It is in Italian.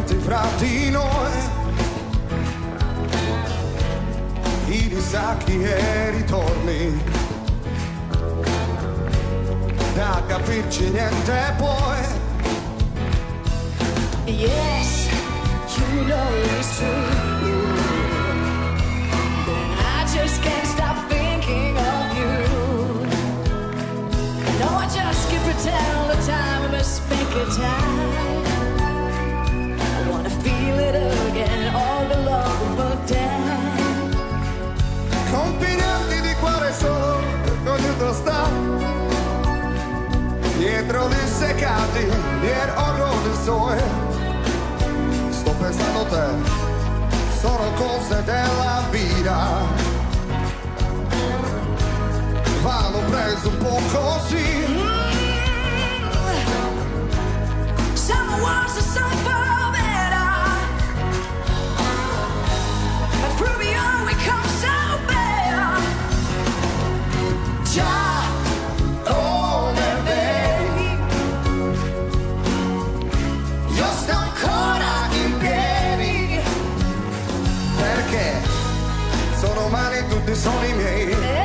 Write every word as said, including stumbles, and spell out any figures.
differenti fra di noi, i distacchi e i ritorni, da capirci niente poi. Yes, you know it's true. I just can't stop thinking of you. No, I just can't pretend all the time. We must make a time. I wanna feel it again, all the love of death. Confidenti di cuore solo per ognuno sta dietro dissecati dietro oro del sole. Sto pensando a te, sono cose della vita, vanno preso un po' così. Mm. Some wants to suffer better, but through the all we come so better. Già, come vedi, io sto ancora in piedi, perché sono umani, tutti sono i miei.